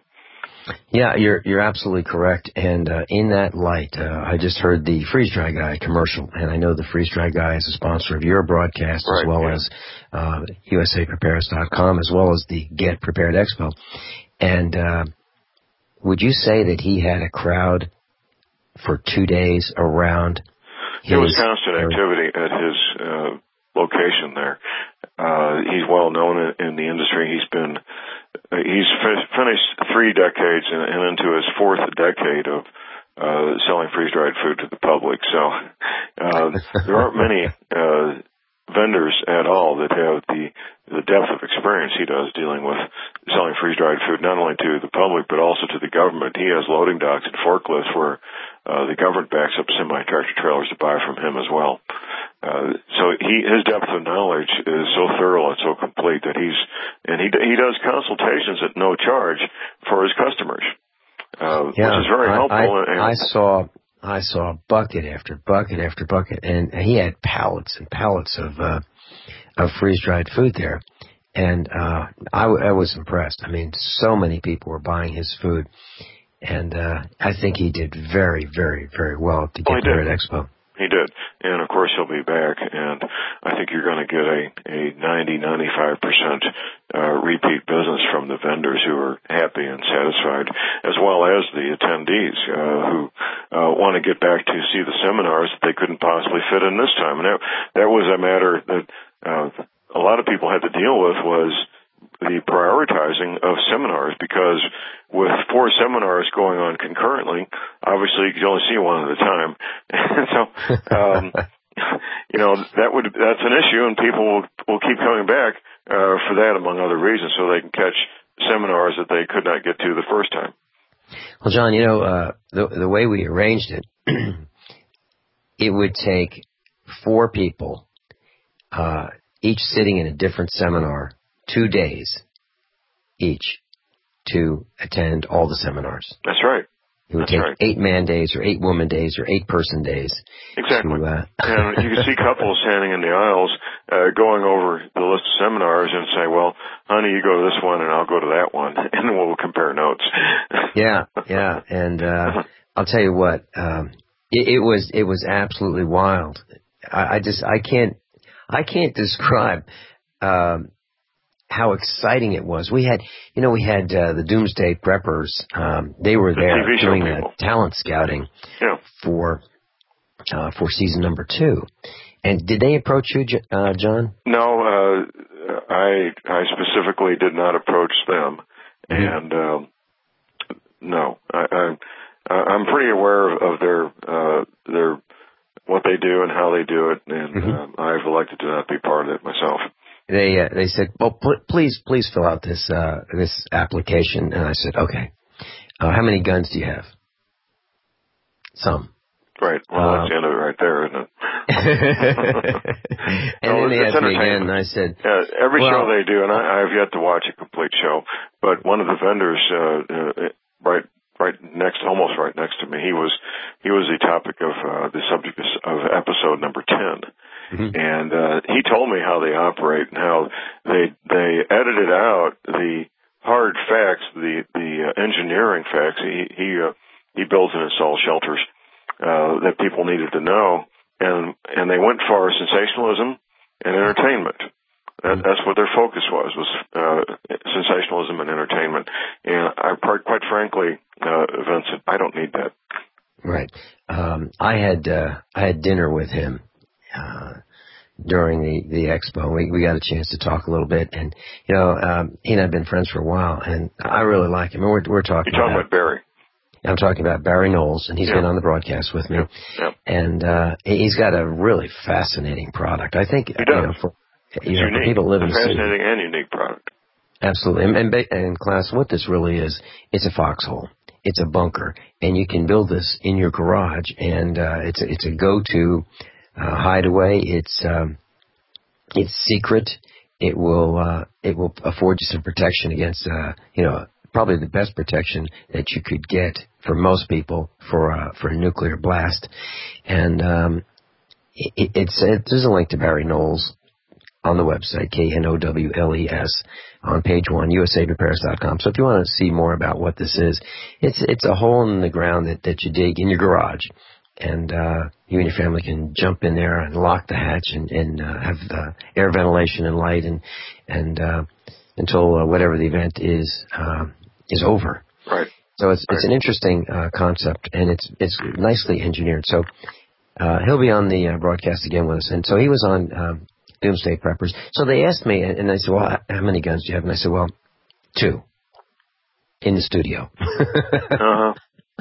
[SPEAKER 3] Yeah, you're you're absolutely correct. And uh, in that light, uh, I just heard the Freeze Dry Guy commercial, and I know the Freeze Dry Guy is a sponsor of your broadcast,
[SPEAKER 4] right,
[SPEAKER 3] as well
[SPEAKER 4] yeah.
[SPEAKER 3] as uh, U S A Prepares dot com, as well as the Get Prepared Expo. And uh, would you say that he had a crowd for two days around his...
[SPEAKER 4] There was constant activity at his uh, location there. Uh, he's well known in, in the industry. He's been... Uh, he's fi- finished three decades and, and into his fourth decade of uh, selling freeze-dried food to the public. So uh, there aren't many uh, vendors at all that have the the depth of experience he does dealing with selling freeze-dried food, not only to the public but also to the government. He has loading docks and forklifts where uh, the government backs up semi-tractor trailers to buy from him as well. Uh, so he, his depth of knowledge is so thorough and so complete that he's, and he he does consultations at no charge for his customers, uh,
[SPEAKER 3] yeah,
[SPEAKER 4] which is very
[SPEAKER 3] I,
[SPEAKER 4] helpful.
[SPEAKER 3] I,
[SPEAKER 4] and,
[SPEAKER 3] I saw I saw bucket after bucket after bucket, and he had pallets and pallets of uh, of freeze-dried food there, and uh, I, w- I was impressed. I mean, so many people were buying his food, and uh, I think he did very, very, very well to get there at Expo.
[SPEAKER 4] He did. And, of course, he'll be back, and I think you're going to get a, a ninety, ninety-five percent uh, repeat business from the vendors who are happy and satisfied, as well as the attendees uh, who uh, want to get back to see the seminars that they couldn't possibly fit in this time. And that, that was a matter that uh, a lot of people had to deal with, was the prioritizing of seminars, because with four seminars going on concurrently, obviously you can only see one at a time. And so, um, you know, that would, that's an issue, and people will, will keep coming back, uh, for that, among other reasons, so they can catch seminars that they could not get to the first time.
[SPEAKER 3] Well, John, you know, uh, the, the way we arranged it, it would take four people, uh, each sitting in a different seminar, two days each to attend all the seminars.
[SPEAKER 4] That's right.
[SPEAKER 3] It would
[SPEAKER 4] That's
[SPEAKER 3] take
[SPEAKER 4] right.
[SPEAKER 3] eight man days or eight woman days or eight person days.
[SPEAKER 4] Exactly.
[SPEAKER 3] To, uh,
[SPEAKER 4] and you can see couples standing in the aisles uh, going over the list of seminars and say, well, honey, you go to this one and I'll go to that one, and then we'll compare notes.
[SPEAKER 3] yeah, yeah. And uh, I'll tell you what, um, it, it was it was absolutely wild. I, I just I can't I can't describe um, how exciting it was. We had, you know, we had uh, the Doomsday Preppers. Um, they were
[SPEAKER 4] The
[SPEAKER 3] there
[SPEAKER 4] T V show
[SPEAKER 3] doing
[SPEAKER 4] people.
[SPEAKER 3] the talent scouting
[SPEAKER 4] Yeah.
[SPEAKER 3] for uh, for season number two. And did they approach you, J- uh, John?
[SPEAKER 4] No, uh, I I specifically did not approach them,
[SPEAKER 3] Mm-hmm.
[SPEAKER 4] and um, no, I, I I'm pretty aware of their uh, their what they do and how they do it, and
[SPEAKER 3] Mm-hmm.
[SPEAKER 4] um, I've elected to not be part of it myself.
[SPEAKER 3] They uh, they said, well, pl- please please fill out this uh, this application, and I said, okay. Uh, how many guns do you have? Some.
[SPEAKER 4] Right. Well,
[SPEAKER 3] Um,
[SPEAKER 4] that's the end of it right there, isn't it?
[SPEAKER 3] and
[SPEAKER 4] No,
[SPEAKER 3] then they
[SPEAKER 4] it's
[SPEAKER 3] asked me again,
[SPEAKER 4] entertainment.
[SPEAKER 3] and I said,
[SPEAKER 4] Yeah, every
[SPEAKER 3] well,
[SPEAKER 4] show they do, and I, I've yet to watch a complete show, but one of the vendors, uh, uh, right, right next, almost right next to me, he was, he was the topic of, uh, the subject of episode number ten.
[SPEAKER 3] Mm-hmm.
[SPEAKER 4] And, uh, he told me how they operate and how they, they edited out the hard facts, the, the uh, engineering facts. He, he, uh, he builds and installs shelters, uh, that people needed to know. And, and they went for sensationalism and entertainment. That, that's what their focus was, was, uh, sensationalism and entertainment. And I, quite frankly, uh, Vincent, I don't need that.
[SPEAKER 3] Right. Um, I had, uh, I had dinner with him, uh, during the, the expo. We, we got a chance to talk a little bit, and, you know, um, he and I have been friends for a while, and I really like him. And we're, we're talking
[SPEAKER 4] You're talking
[SPEAKER 3] about,
[SPEAKER 4] about Barry.
[SPEAKER 3] I'm talking about Barry Knowles, and he's
[SPEAKER 4] Yeah.
[SPEAKER 3] been on the broadcast with me.
[SPEAKER 4] Yeah. Yeah.
[SPEAKER 3] And, uh, he's got a really fascinating product. I think,
[SPEAKER 4] He
[SPEAKER 3] you
[SPEAKER 4] does.
[SPEAKER 3] know, for,
[SPEAKER 4] It's
[SPEAKER 3] you know, for
[SPEAKER 4] unique.
[SPEAKER 3] people living
[SPEAKER 4] It's a
[SPEAKER 3] in the city.
[SPEAKER 4] fascinating and unique product.
[SPEAKER 3] Absolutely. And, and, ba- and class, what this really is, it's a foxhole. It's a bunker. And you can build this in your garage, and, uh, it's a, it's a go-to, uh, hideaway. It's, um, it's secret. It will, uh, it will afford you some protection against, uh, you know, probably the best protection that you could get for most people for, uh, for a nuclear blast. And, um, it, it's it, there's a link to Barry Knowles on the website, K N O W L E S, on page one, U S A Prepares dot com. So if you want to see more about what this is, it's it's a hole in the ground that, that you dig in your garage. And uh, you and your family can jump in there and lock the hatch and, and uh, have uh, air ventilation and light and and uh, until uh, whatever the event is uh, is over.
[SPEAKER 4] Right.
[SPEAKER 3] So it's
[SPEAKER 4] right.
[SPEAKER 3] it's an interesting uh, concept, and it's it's nicely engineered. So uh, he'll be on the uh, broadcast again with us. And so he was on um, Doomsday Preppers. So they asked me, and I said, well, how many guns do you have? And I said, well, two in the studio.
[SPEAKER 4] uh-huh.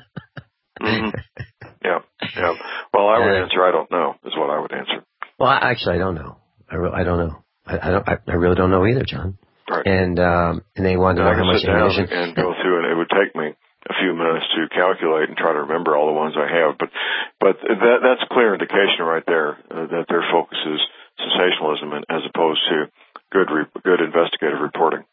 [SPEAKER 4] Mm-hmm. Yeah, yeah. Well, I would
[SPEAKER 3] uh,
[SPEAKER 4] answer, I don't know, is what I would answer.
[SPEAKER 3] Well, I, actually, I don't know. I, re- I don't know. I, I don't. I, I really don't know either, John.
[SPEAKER 4] Right.
[SPEAKER 3] And um, and they wanted to know how much ammunition.
[SPEAKER 4] And, and go through, and it would take me a few minutes to calculate and try to remember all the ones I have. But but that that's a clear indication right there uh, that their focus is sensationalism as opposed to good re- good investigative reporting.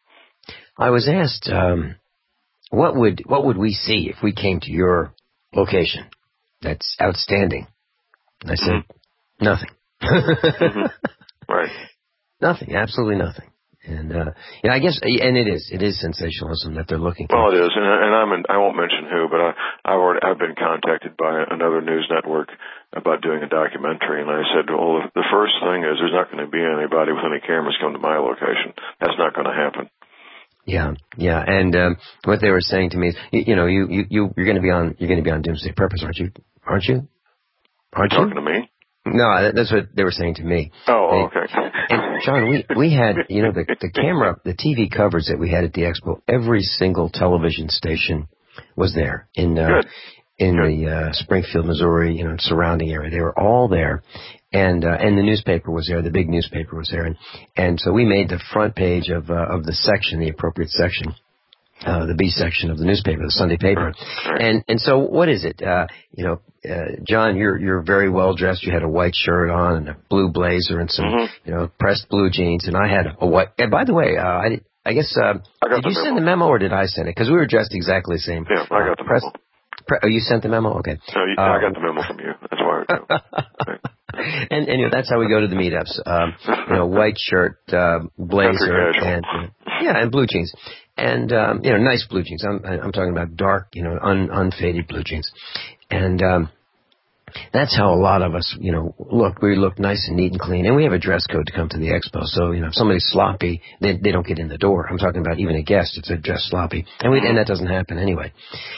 [SPEAKER 3] I was asked, um, what would what would we see if we came to your location? That's outstanding. And I said, mm-hmm. nothing.
[SPEAKER 4] mm-hmm. Right.
[SPEAKER 3] Nothing. Absolutely nothing. And, uh, yeah, I guess, and it is, it is sensationalism that they're looking for.
[SPEAKER 4] Well, it is. And, and I'm in, I won't mention who, but I, I've, already, I've been contacted by another news network about doing a documentary. And I said, well, the first thing is there's not going to be anybody with any cameras come to my location. That's not going to happen.
[SPEAKER 3] Yeah, yeah, and um, what they were saying to me is, you, you know, you you you you're going to be on you're going to be on Doomsday Preppers, aren't you? Aren't you? Aren't you?
[SPEAKER 4] Talking to me?
[SPEAKER 3] No, that's what they were saying to me.
[SPEAKER 4] Oh,
[SPEAKER 3] they,
[SPEAKER 4] okay.
[SPEAKER 3] And John, we we had you know the the camera, the T V coverage that we had at the expo. Every single television station was there in uh,
[SPEAKER 4] Good.
[SPEAKER 3] in
[SPEAKER 4] Good.
[SPEAKER 3] the uh, Springfield, Missouri, you know, surrounding area. They were all there. And, uh, and the newspaper was there, the big newspaper was there. And, and so we made the front page of, uh, of the section, the appropriate section, uh, the B section of the newspaper, the Sunday paper.
[SPEAKER 4] Right.
[SPEAKER 3] And, and so what is it? Uh, you know, uh, John, you're, you're very well dressed. You had a white shirt on and a blue blazer and some,
[SPEAKER 4] mm-hmm.
[SPEAKER 3] you know, pressed blue jeans. And I had a white, and by the way, uh, I, I guess, uh,
[SPEAKER 4] I got
[SPEAKER 3] did
[SPEAKER 4] the
[SPEAKER 3] you
[SPEAKER 4] memo.
[SPEAKER 3] send the memo or did I send it? Cause we were dressed exactly the same.
[SPEAKER 4] Yeah, I got the
[SPEAKER 3] press,
[SPEAKER 4] memo.
[SPEAKER 3] Pre- oh, you sent the memo? Okay.
[SPEAKER 4] No, you,
[SPEAKER 3] uh,
[SPEAKER 4] I got the memo from you. That's why I right.
[SPEAKER 3] And, and you know, that's how we go to the meetups. Um, you know, white shirt, uh, blazer, and uh, yeah, and blue jeans, and um, you know, nice blue jeans. I'm I'm talking about dark, you know, un, unfaded blue jeans, and um, that's how a lot of us, you know, look. We look nice and neat and clean, and we have a dress code to come to the expo. So you know, if somebody's sloppy, they they don't get in the door. I'm talking about even a guest if they're dressed sloppy, and we and that doesn't happen anyway.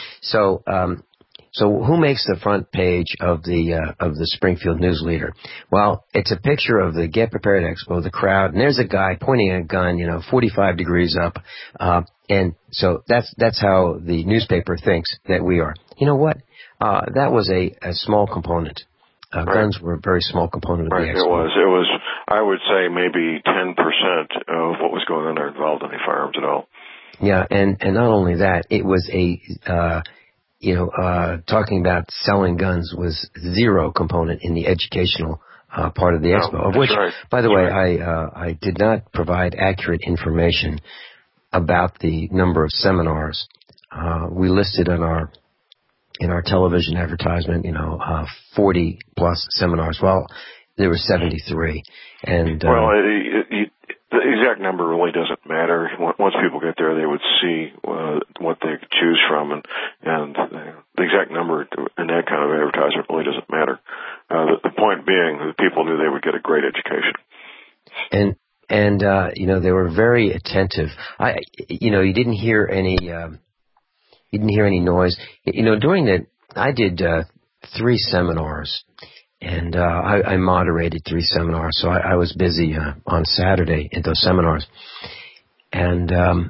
[SPEAKER 3] So. Um, So who makes the front page of the uh, of the Springfield News Leader? Well, it's a picture of the Get Prepared Expo, the crowd, and there's a guy pointing a gun, you know, forty-five degrees up, uh, and so that's that's how the newspaper thinks that we are. You know what? Uh, that was a, a small component. Uh,
[SPEAKER 4] right.
[SPEAKER 3] Guns were a very small component of
[SPEAKER 4] right.
[SPEAKER 3] the expo.
[SPEAKER 4] It was. It was. I would say maybe ten percent of what was going on there involved any firearms at all.
[SPEAKER 3] Yeah, and and not only that, it was a. Uh, You know, uh, talking about selling guns was zero component in the educational uh, part of the expo,
[SPEAKER 4] oh,
[SPEAKER 3] of which,
[SPEAKER 4] right.
[SPEAKER 3] by the
[SPEAKER 4] that's
[SPEAKER 3] way,
[SPEAKER 4] right.
[SPEAKER 3] I uh, I did not provide accurate information about the number of seminars. Uh, we listed in our in our television advertisement, you know, uh, forty plus seminars. Well, there were seventy-three, and uh,
[SPEAKER 4] well, it, it, the exact number really doesn't matter. Once people get there, they would see uh, what they could choose from, and and the exact number in that kind of advertisement really doesn't matter. Uh, the, the point being, the people knew they would get a great education.
[SPEAKER 3] And and uh, you know, they were very attentive. I, you know, you didn't hear any, um, you didn't hear any noise. You know, during the, I did uh, three seminars. And uh, I, I moderated three seminars, so I, I was busy uh, on Saturday at those seminars. And um,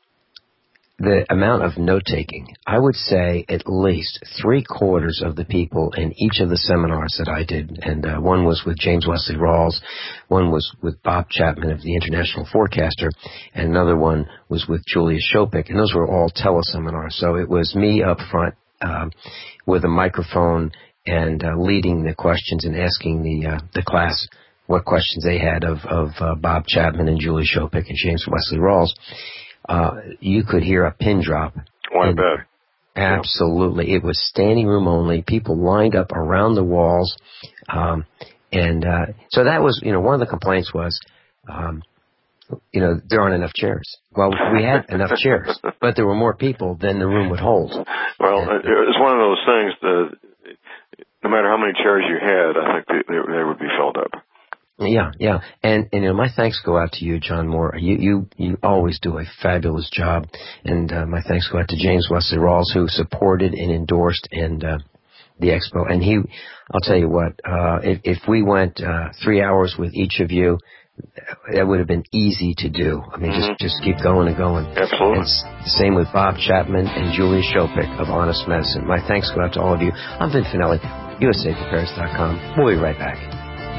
[SPEAKER 3] the amount of note-taking, I would say at least three-quarters of the people in each of the seminars that I did, and uh, one was with James Wesley Rawls, one was with Bob Chapman of the International Forecaster, and another one was with Julia Shopik, and those were all teleseminars. So it was me up front uh, with a microphone and uh, leading the questions and asking the uh, the class what questions they had of, of uh, Bob Chapman and Julie Shopik and James Wesley Rawls. Uh, you could hear a pin drop.
[SPEAKER 4] One bed.
[SPEAKER 3] Absolutely. Yeah. It was standing room only. People lined up around the walls. Um, And uh, so that was, you know, one of the complaints was, um, you know, there aren't enough chairs. Well, we had enough chairs, but there were more people than the room would hold.
[SPEAKER 4] Well, and, it's one of those things that no matter how many chairs you had, I think they, they, they would be filled up.
[SPEAKER 3] Yeah, yeah. And, and, you know, my thanks go out to you, John Moore. You, you, you always do a fabulous job. And, uh, my thanks go out to James Wesley Rawls, who supported and endorsed and, uh, the expo. And he, I'll tell you what, uh, if, if we went, uh, three hours with each of you, that would have been easy to do. I mean, mm-hmm. just, just keep going and going.
[SPEAKER 4] Absolutely.
[SPEAKER 3] And it's the same with Bob Chapman and Julia Shopik of Honest Medicine. My thanks go out to all of you. I'm Vin Finelli, U S A Prepares dot com. We'll be right back.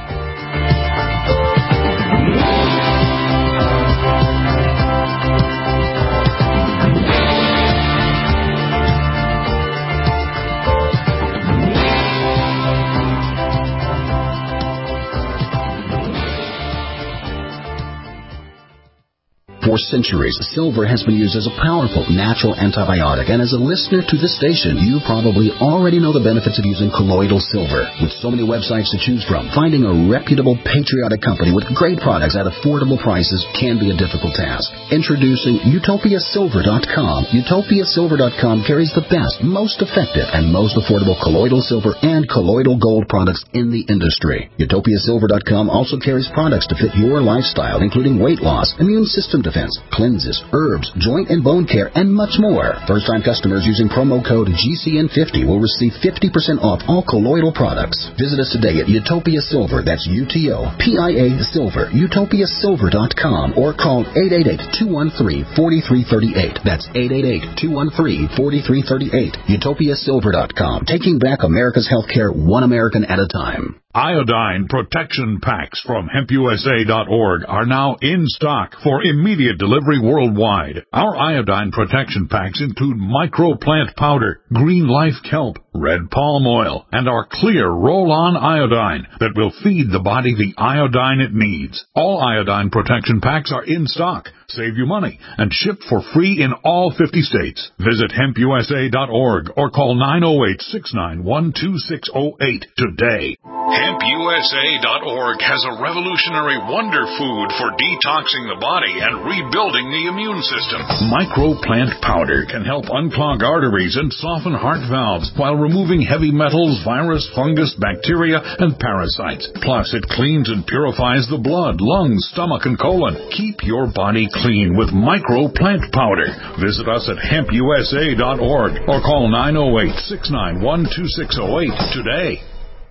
[SPEAKER 17] For centuries, silver has been used as a powerful natural antibiotic, and as a listener to this station, you probably already know the benefits of using colloidal silver. With so many websites to choose from, finding a reputable, patriotic company with great products at affordable prices can be a difficult task. Introducing Utopia Silver dot com. Utopia Silver dot com carries the best, most effective, and most affordable colloidal silver and colloidal gold products in the industry. Utopia Silver dot com also carries products to fit your lifestyle, including weight loss, immune system defense, cleanses, herbs, joint and bone care, and much more. First-time customers using promo code G C N fifty will receive fifty percent off all colloidal products. Visit us today at Utopia Silver, that's U T O P I A Silver, Utopia Silver dot com, or call eight eight eight, two one three, four three three eight. That's eight eight eight, two one three, four three three eight. Utopia Silver dot com, taking back America's healthcare one American at a time.
[SPEAKER 18] Iodine protection packs from hemp U S A dot org are now in stock for immediate delivery worldwide. Our iodine protection packs include microplant powder, green life kelp, red palm oil, and our clear roll-on iodine that will feed the body the iodine it needs. All iodine protection packs are in stock, save you money, and shipped for free in all fifty states. Visit hemp U S A dot org or call nine oh eight, six nine one, two six oh eight today. hemp U S A dot org has a revolutionary wonder food for detoxing the body and rebuilding the immune system. Microplant powder can help unclog arteries and soften heart valves while removing heavy metals, virus, fungus, bacteria, and parasites. Plus, it cleans and purifies the blood, lungs, stomach, and colon. Keep your body clean with Microplant powder. Visit us at hemp U S A dot org or call nine oh eight, six nine one, two six oh eight today.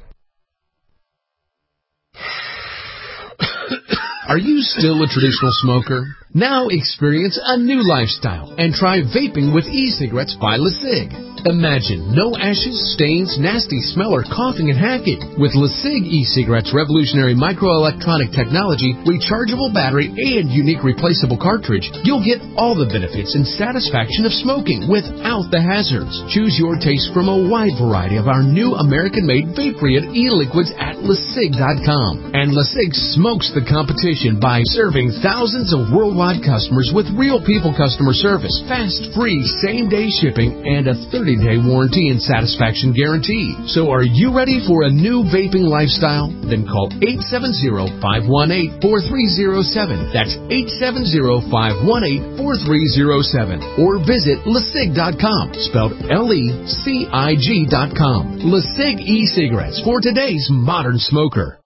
[SPEAKER 19] Are you still a traditional smoker? Now experience a new lifestyle and try vaping with e-cigarettes by LeSig. Imagine no ashes, stains, nasty smell, or coughing and hacking. With LeSig e-cigarettes' revolutionary microelectronic technology, rechargeable battery, and unique replaceable cartridge, you'll get all the benefits and satisfaction of smoking without the hazards. Choose your taste from a wide variety of our new American-made vape-free e-liquids at LeSig dot com. And LeSig smokes the competition by serving thousands of worldwide customers with real people customer service, fast, free, same-day shipping, and a thirty-day warranty and satisfaction guarantee. So are you ready for a new vaping lifestyle? Then call eight seven zero, five one eight, four three zero seven. That's eight seven zero, five one eight, four three zero seven. Or visit LeSig dot com, spelled L E C I G dot com. LeSig e-cigarettes for today's modern smoker.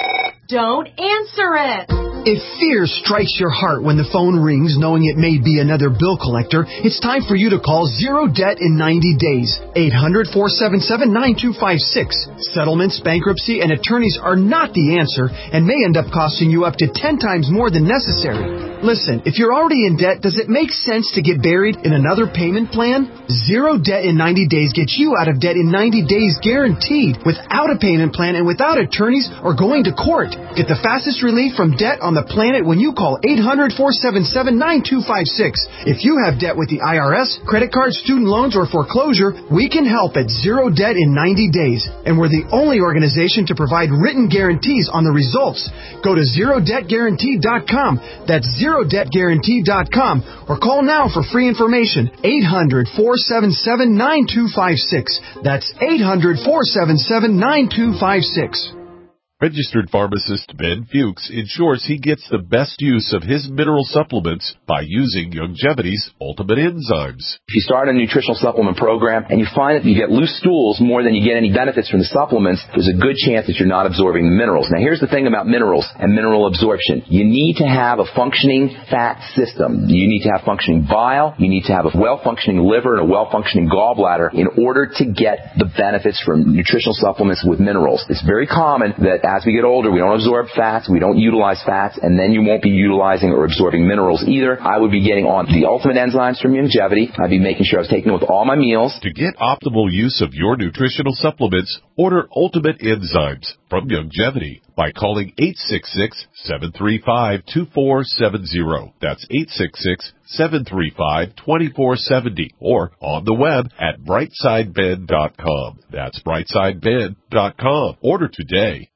[SPEAKER 20] Don't answer it.
[SPEAKER 21] If fear strikes your heart when the phone rings knowing it may be another bill collector, it's time for you to call Zero Debt in ninety days. eight hundred, four seven seven, nine two five six. Settlements, bankruptcy, and attorneys are not the answer and may end up costing you up to ten times more than necessary. Listen, if you're already in debt, does it make sense to get buried in another payment plan? Zero Debt in ninety days gets you out of debt in ninety days guaranteed, without a payment plan and without attorneys or going to court. Get the fastest relief from debt on the planet when you call eight hundred, four seven seven, nine two five six. If you have debt with the I R S, credit cards, student loans, or foreclosure, we can help at Zero Debt in ninety days. And we're the only organization to provide written guarantees on the results. Go to zero debt guarantee dot com. That's zero debt guarantee dot com. Or call now for free information. eight hundred, four seven seven, nine two five six. That's eight hundred, four seven seven, nine two five six.
[SPEAKER 18] Registered pharmacist Ben Fuchs ensures he gets the best use of his mineral supplements by using Youngevity's Ultimate Enzymes.
[SPEAKER 2] If you start a nutritional supplement program and you find that you get loose stools more than you get any benefits from the supplements, there's a good chance that you're not absorbing the minerals. Now, here's the thing about minerals and mineral absorption. You need to have a functioning fat system. You need to have functioning bile. You need to have a well-functioning liver and a well-functioning gallbladder in order to get the benefits from nutritional supplements with minerals. It's very common that as we get older, we don't absorb fats, we don't utilize fats, and then you won't be utilizing or absorbing minerals either. I would be getting on the Ultimate Enzymes from Youngevity. I'd be making sure I was taking it with all my meals.
[SPEAKER 18] To get optimal use of your nutritional supplements, order Ultimate Enzymes from Youngevity by calling eight six six, seven three five, two four seven zero. That's eight six six, seven three five, two four seven zero. Or on the web at brightside ben dot com. That's brightside ben dot com. Order today.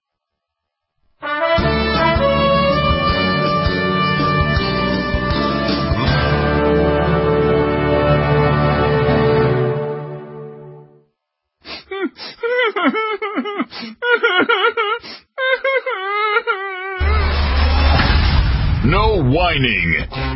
[SPEAKER 1] No whining.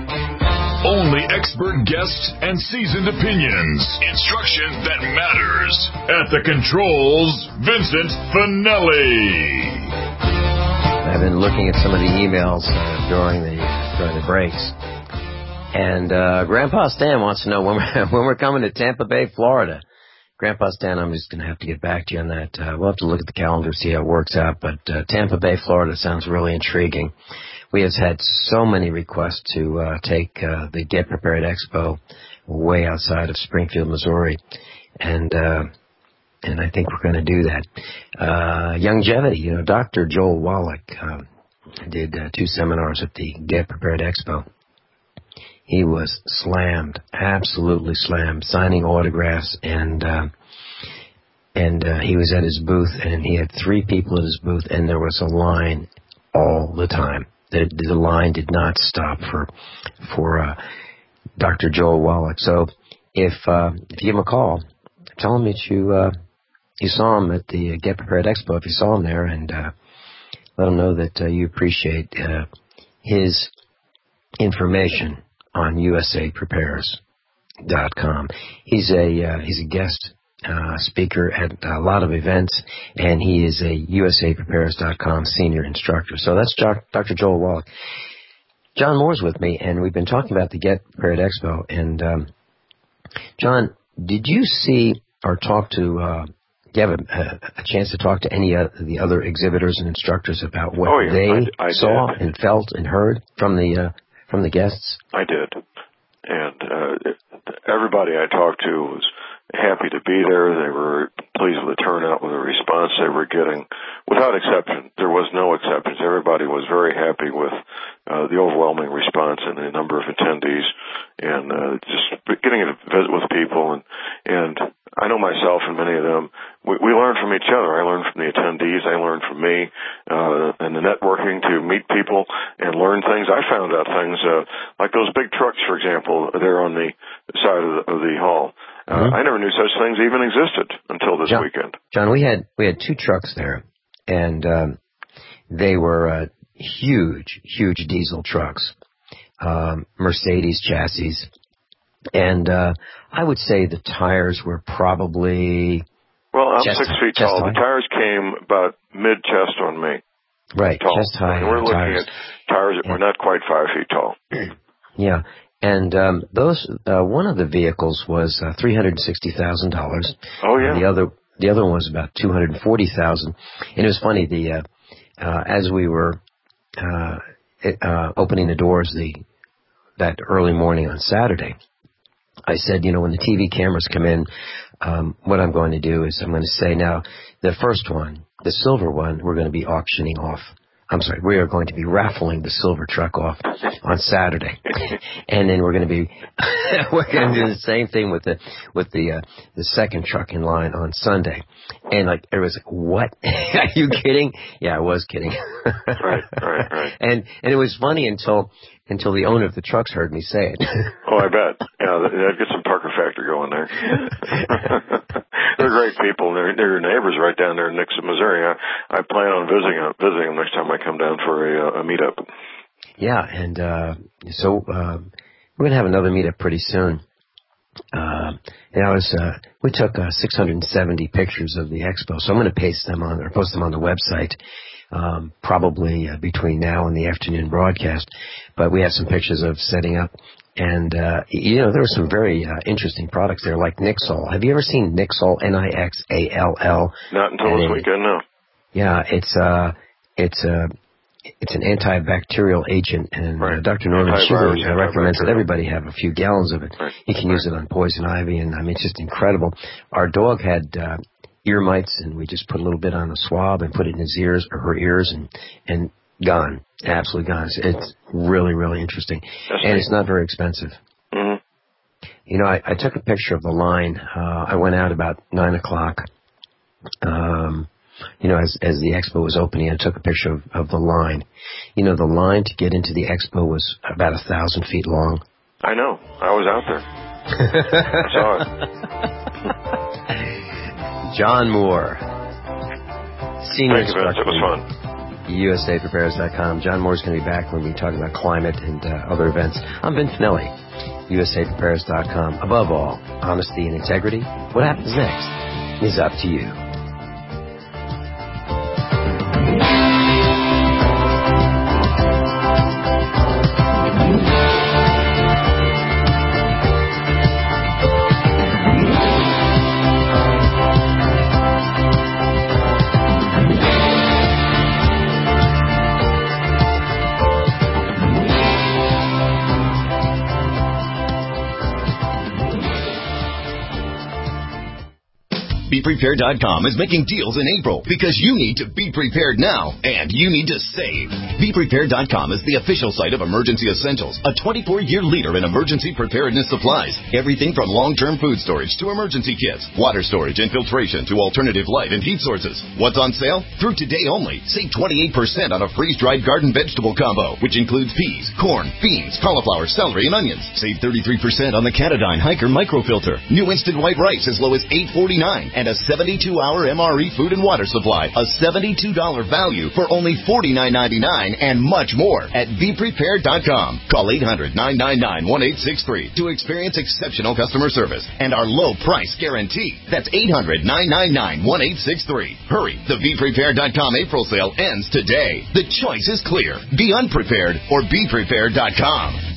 [SPEAKER 1] Only expert guests and seasoned opinions. Instruction that matters. At the controls, Vincent Finelli.
[SPEAKER 3] I've been looking at some of the emails uh, during the during the breaks, and uh, Grandpa Stan wants to know when we're, when we're coming to Tampa Bay, Florida. Grandpa Stan, I'm just going to have to get back to you on that. Uh, we'll have to look at the calendar, see how it works out. But uh, Tampa Bay, Florida sounds really intriguing. We have had so many requests to uh, take uh, the Get Prepared Expo way outside of Springfield, Missouri, and uh, and I think we're going to do that. Uh, Youngevity, you know, Doctor Joel Wallach uh, did uh, two seminars at the Get Prepared Expo. He was slammed, absolutely slammed, signing autographs, and uh, and uh, he was at his booth, and he had three people at his booth, and there was a line all the time. The, the line did not stop for for uh, Doctor Joel Wallach. So if uh, if you give him a call, tell him that you uh, you saw him at the Get Prepared Expo. If you saw him there, and uh, let him know that uh, you appreciate uh, his information on U S A prepares dot com. He's a uh, he's a guest uh, speaker at a lot of events, and he is a U S A prepares dot com senior instructor. So that's Doctor Joel Wallach. John Moore's with me, and we've been talking about the Get Prepared Expo. And um, John, did you see or talk to? Uh, do you have a, a chance to talk to any of the other exhibitors and instructors about what
[SPEAKER 4] oh, yeah,
[SPEAKER 3] they
[SPEAKER 4] I, I
[SPEAKER 3] saw
[SPEAKER 4] did.
[SPEAKER 3] and felt and heard from the uh, from the guests?
[SPEAKER 4] I did, and uh, everybody I talked to was happy to be there. They were pleased with the turnout, with the response they were getting. Without exception, there was no exceptions. Everybody was very happy with uh, the overwhelming response and the number of attendees, and uh, just getting to visit with people. And, and I know myself and many of them, we, we learned from each other. I learned from the attendees. I learned from me, uh, and the networking to meet people and learn things. I found out things, uh, like those big trucks, for example, there on the side of the, of the hall. Uh, mm-hmm. I never knew such things even existed until this
[SPEAKER 3] John,
[SPEAKER 4] weekend.
[SPEAKER 3] John, we had we had two trucks there, and um, they were uh, huge, huge diesel trucks, um, Mercedes chassis, and uh, I would say the tires were probably
[SPEAKER 4] well, I'm
[SPEAKER 3] chest,
[SPEAKER 4] six feet tall.
[SPEAKER 3] high.
[SPEAKER 4] The tires came about mid chest on me.
[SPEAKER 3] Right,
[SPEAKER 4] tall.
[SPEAKER 3] chest high.
[SPEAKER 4] And we're looking
[SPEAKER 3] tires.
[SPEAKER 4] at tires that
[SPEAKER 3] yeah.
[SPEAKER 4] were not quite five feet tall.
[SPEAKER 3] Yeah. And um, those, uh, one of the vehicles was uh, three hundred sixty thousand dollars.
[SPEAKER 4] Oh yeah.
[SPEAKER 3] And the other, the other one was about two hundred forty thousand. And it was funny. The uh, uh, as we were uh, it, uh, opening the doors the that early morning on Saturday, I said, you know, when the T V cameras come in, um, what I'm going to do is I'm going to say now the first one, the silver one, we're going to be auctioning off. I'm sorry, we are going to be raffling the silver truck off on Saturday, and then we're going to be we're going to do the same thing with the with the uh, the second truck in line on Sunday. And like everyone's like, "What? Are you kidding?" Yeah, I was kidding.
[SPEAKER 4] Right, right, right.
[SPEAKER 3] And and it was funny until until the owner of the trucks heard me say it.
[SPEAKER 4] Oh, I bet. Yeah, that gets some Parker Factor going there. they're great people. They're, they're your neighbors right down there in Nixon, Missouri. I, I plan on visiting visiting them next time I come down for a, a meetup.
[SPEAKER 3] Yeah, and uh, so uh, we're going to have another meetup pretty soon. Uh, and I was, uh, we took uh, six hundred seventy pictures of the expo, so I'm going to paste them on or post them on the website. Um, probably uh, between now and the afternoon broadcast. But we have some pictures of setting up. And, uh, you know, there were some very uh, interesting products there, like Nixall. Have you ever seen Nixall, N I X A L L?
[SPEAKER 4] Not until this weekend, no.
[SPEAKER 3] Yeah, it's, uh, it's, uh, it's an antibacterial agent, and right. uh, Doctor Norman Sugar uh, recommends that everybody have a few gallons of it. Right. You can right. use it on poison ivy, and, I mean, it's just incredible. Our dog had... Uh, ear mites, and we just put a little bit on a swab and put it in his ears or her ears, and and gone, absolutely gone. It's, it's really, really interesting, That's and right. it's not very expensive.
[SPEAKER 4] Mm-hmm.
[SPEAKER 3] You know, I, I took a picture of the line. Uh, I went out about nine o'clock. Um, you know, as as the expo was opening, I took a picture of, of the line. You know, the line to get into the expo was about a thousand feet long.
[SPEAKER 4] I know. I was out there. I saw it.
[SPEAKER 3] John Moore, Senior
[SPEAKER 4] Thank you, Vince. It was fun.
[SPEAKER 3] U S A Prepares dot com. John Moore's going to be back when we talk about climate and uh, other events. I'm Vince Finelli, U S A Prepares dot com. Above all, honesty and integrity. What happens next is up to you.
[SPEAKER 9] Be Prepared dot com is making deals in April because you need to be prepared now and you need to save. Be Prepared dot com is the official site of Emergency Essentials, a twenty-four year leader in emergency preparedness supplies. Everything from long-term food storage to emergency kits, water storage and filtration to alternative light and heat sources. What's on sale? Through today only, save twenty-eight percent on a freeze-dried garden vegetable combo, which includes peas, corn, beans, cauliflower, celery, and onions. Save thirty-three percent on the Canadyne Hiker microfilter. New instant white rice as low as eight forty-nine, and a seventy-two hour M R E food and water supply, a seventy-two dollars value for only forty-nine ninety-nine, and much more at Be Prepared dot com. Call eight hundred nine nine nine one eight six three to experience exceptional customer service and our low price guarantee. That's eight hundred nine nine nine one eight six three. Hurry, the Be Prepared dot com April sale ends today. The choice is clear. Be unprepared or Be Prepared dot com.